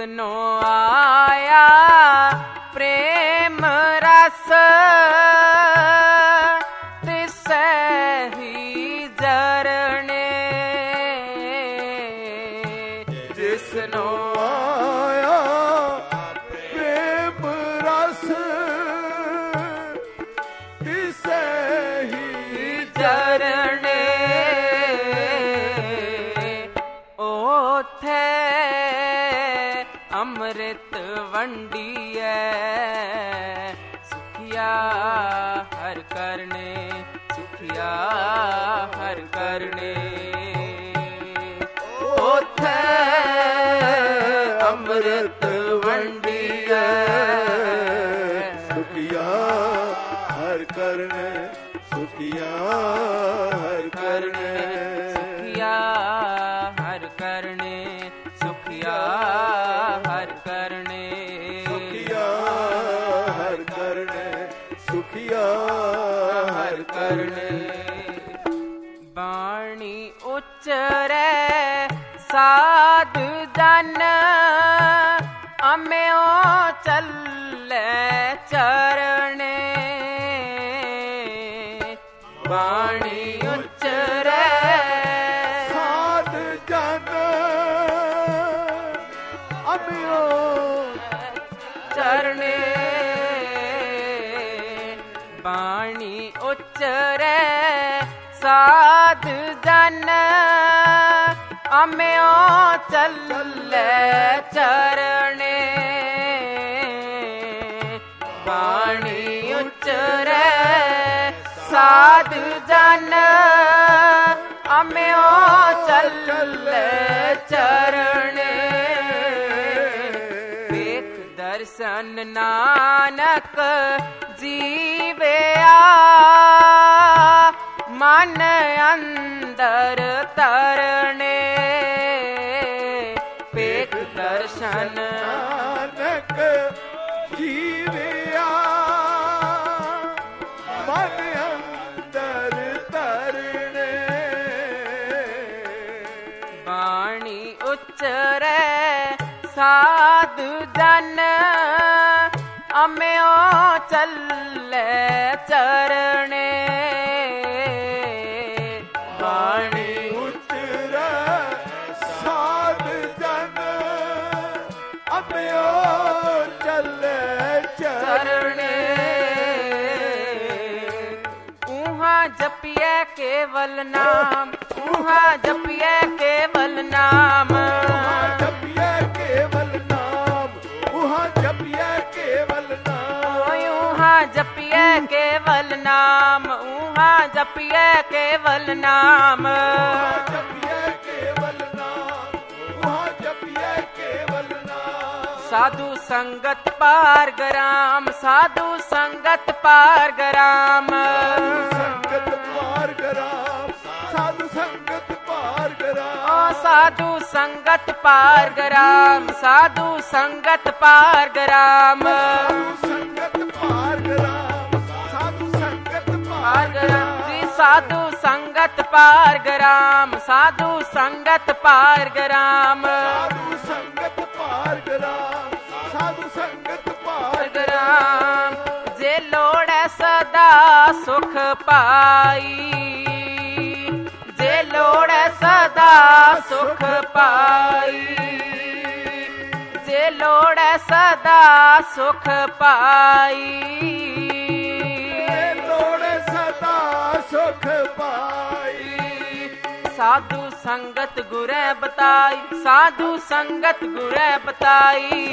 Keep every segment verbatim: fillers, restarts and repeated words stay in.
जिसनो आया प्रेम रस तिसै ही जरने। जिसनो आया प्रेम रस तिसै ही जरने। ओथे अमृत वंडिए सुखिया हर करने। सुखिया हर करने। ओथे अमृत वंडिए सुखिया हर करने। सुखिया हर करने। सुखिया हर करने। सुखिया हर करने। सुखिया हर करने। सुखिया हर करने। बाणी उच्चरे साध जन अम्यो चले चरणे। बाणी उच्चरे साध जन अम्यो चरणे। बाणी उच्चरे साध जन अम्यो चले चरणे। बाणी उच्चरे साध जन अम्यो चले चरणे। देख दर्शन नानक जीवया मन अंदर तरणे। पेख दर्शन नानक जीवया मन अंदर तरणे। बाणी उच्चरे साधु जन अम्यो चले चरणे। बाणी उच्चरे साध जन अम्यो चले चरणे। उहाँ जपिए केवल नाम। उहाँ जपिए केवल नाम। जपिए केवल नाम। उहाँ जपिए केवल नाम। उहाँ जपिए केवल नाम। उहाँ जपिए केवल नाम। जपिए केवल नाम। उहाँ जपिए केवल नाम। साधु संगत पार गराम। साधु संगत पार गराम। संगत पार गराम। साधु संगत पार गराम। ओ साधु संगत पार गराम। साधु संगत पार गराम। साधु संगत पार गराम। साधु संगत पार गराम। श्री साधु संगत पार गराम। साधु संगत पार गराम। साधु संगत पार गराम। साधु संगत पार गराम। जे लोड़े सदा सुख पाई। जे लोड़े सदा सुख पाई। जे लोड़े सदा सुख पाई। लोड़े सदा सुख पाई। साधु संगत गुरे बताई। साधु संगत गुरे बताई।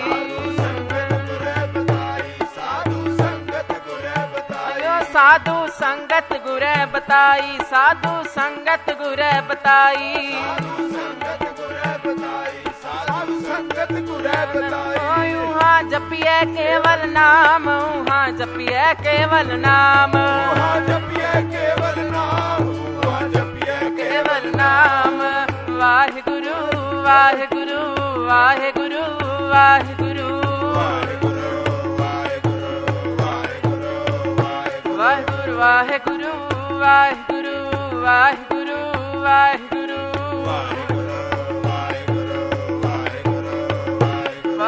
साधु संगत गुरे बताई। साधु संगत गुरे बताई। उहाँ जपिए केवल नाम। उहाँ जपिए केवल नाम। केवल नाम। वाहिगुरु वाहिगुरु वाहिगुरु वाहिगुरु वाहिगुरु वाहिगुरु वाहिगुरु वाहिगुरु वाहिगुरु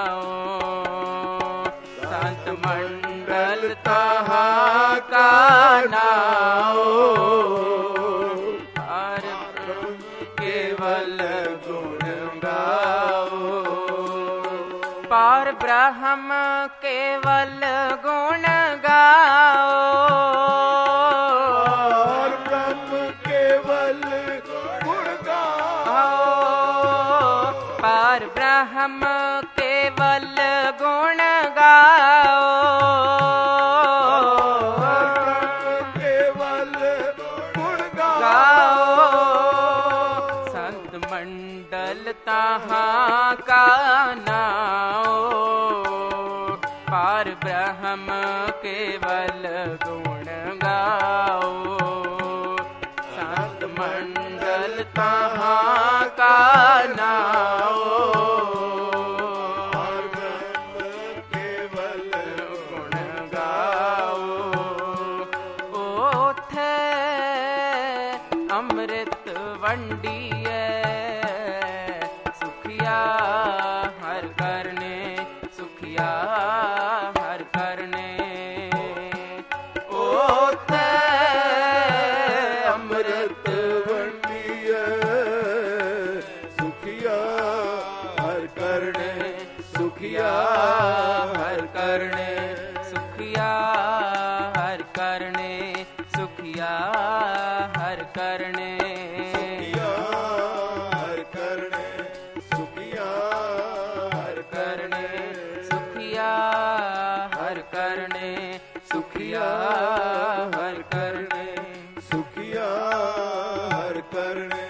ਨਾਉ ਹਰ ਕੇਵਲ ਗੁਣ ਗਾਓ ਪਾਰ ਬ੍ਰਹਮ ਕੇਵਲ ਗੁਣ ਗਾਓ ਪਾਰ ਬ੍ਰਹਮ ਕੇਵਲ ਗੁਣ ਗਾਓ ਪਾਰ ਬ੍ਰਹਮ ਕੇਵਲ ਗੁਣ ਗਾਓ ਕੇਵਲ ਗੁਣ ਗਾਓ ਸੰਤ ਮੰਡਲ ਤਾਹਾਂ ਕਾ ਨਾਉ ਪਾਰ ਬ੍ਰਹਮ ਕੇਵਲ ਗੁਣ ਗਾਓ ਸੰਤ ਮੰਡਲ ਤਾਹਾਂ ਕਾ ਨਾਉ ਅੰਮ੍ਰਿਤ ਵੰਡੀਐ ਸੁਖਿਆ ਹਰ ਕਰਨੇ ਸੁਖਿਆ ਹਰ ਕਰਨੇ ਓਥੇ ਅੰਮ੍ਰਿਤ ਵੰਡੀਐ ਸੁਖਿਆ ਹਰ ਕਰਨੇ ਸੁਖਿਆ ਹਰ ਕਰਨੇ ਸੁਖਿਆ ਹਰ ਕਰਨੇ ਸੁਖਿਆ ਹਰ ਕਰਨੇ ਹਰ ਕਰਨੇ ਸੁਖਿਆ ਹਰ ਕਰਨੇ ਸੁਖਿਆ ਹਰ ਕਰਨੇ ਸੁਖਿਆ ਹਰ ਕਰਨੇ ਸੁਖਿਆ ਹਰ ਕਰਨੇ